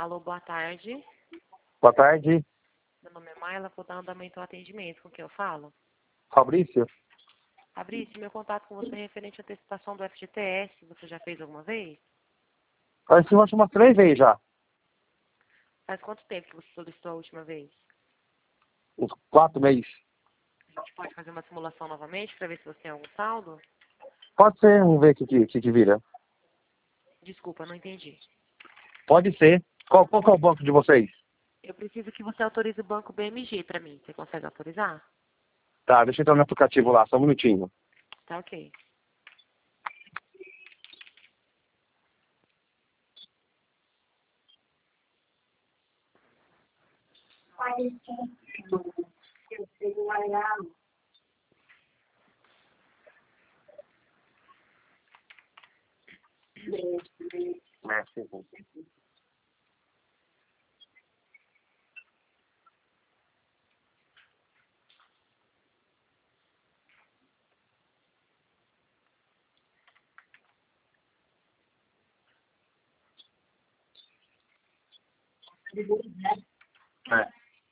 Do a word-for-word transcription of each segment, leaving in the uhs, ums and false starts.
Alô, boa tarde. Boa tarde, Meu nome é Maila, vou dar andamento ao atendimento. Com quem eu falo? Fabrício. Fabrício, meu contato com você é referente à antecipação do F G T S. Você já fez alguma vez? Acho que umas três vezes já. Faz quanto tempo que você solicitou a última vez? Uns quatro meses. A gente pode fazer uma simulação novamente para ver se você tem algum saldo? Pode ser, vamos ver o que, que, que que vira. Desculpa, não entendi. Pode ser. Qual, qual que é o banco de vocês? Eu preciso que você autorize o banco B M G para mim. Você consegue autorizar? Tá, deixa eu entrar no aplicativo lá, só um minutinho. Tá ok. É, sim, sim. É.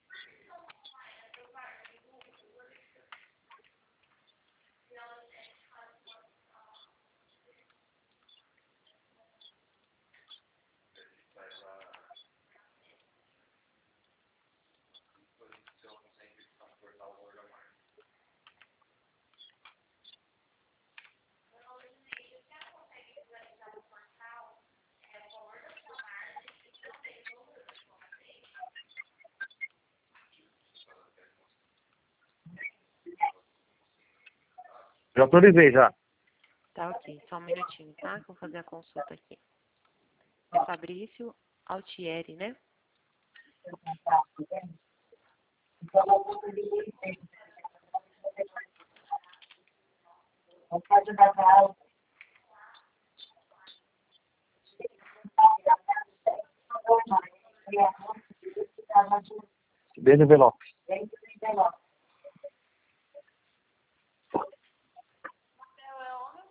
Já autorizei já. Tá ok. Só um minutinho, tá? Que eu vou fazer a consulta aqui. É Fabrício Altieri, né? Dentro do envelope.